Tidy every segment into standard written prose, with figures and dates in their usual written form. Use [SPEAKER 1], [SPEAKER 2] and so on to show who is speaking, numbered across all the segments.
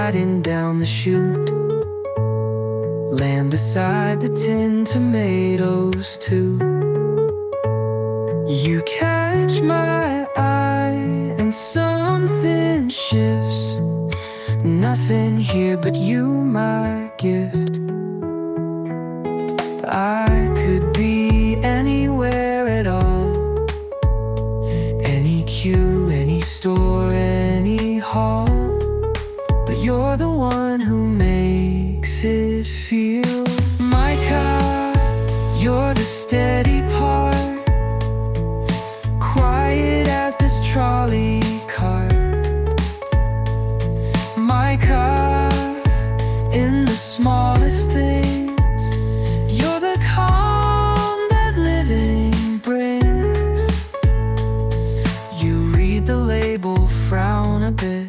[SPEAKER 1] sliding down the chute. Land beside the tin tomatoes too. You catch my eye and something shifts. Nothing here but you, my gift. I could be anywhere at all. Any queue, any store, any hall. But you're the one who makes it feel. My car, you're the steady part. Quiet as this trolley car. My car, in the smallest things. You're the calm that living brings. You read the label, frown a bit.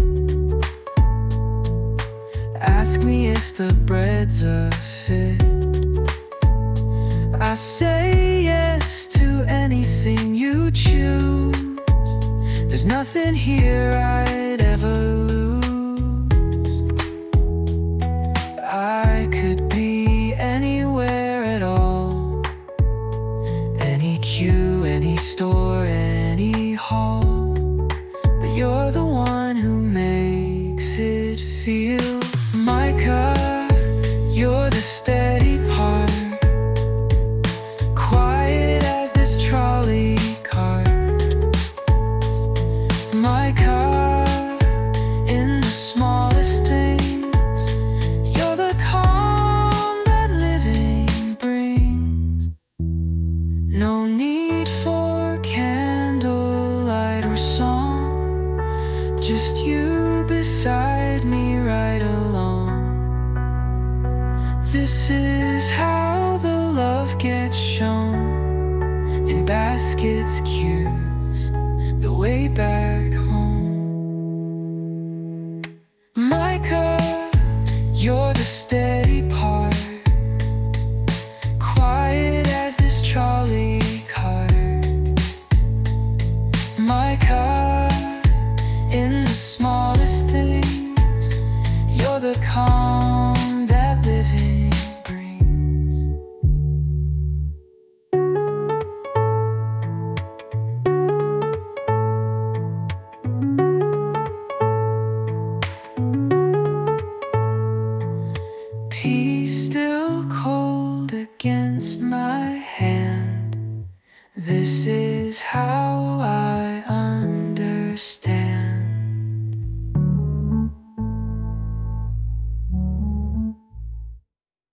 [SPEAKER 1] Ask me if the bread's a fit. I say yes to anything you choose. There's nothing here I'd ever lose. I could be anywhere at all. Any queue, any store, any hall. But you're the one who makes it feel. My car, you're the steady part. Quiet as this trolley car. My car, in the smallest things. You're the calm that living brings. No need for candlelight or song. Just you beside me right along. This is how the love gets shown. In baskets, queues, the way back home. My car, you're the steady part. Quiet as this trolley car. My car, in the smallest things. You're the calm that living brings. Peace still cold against my hand. This is how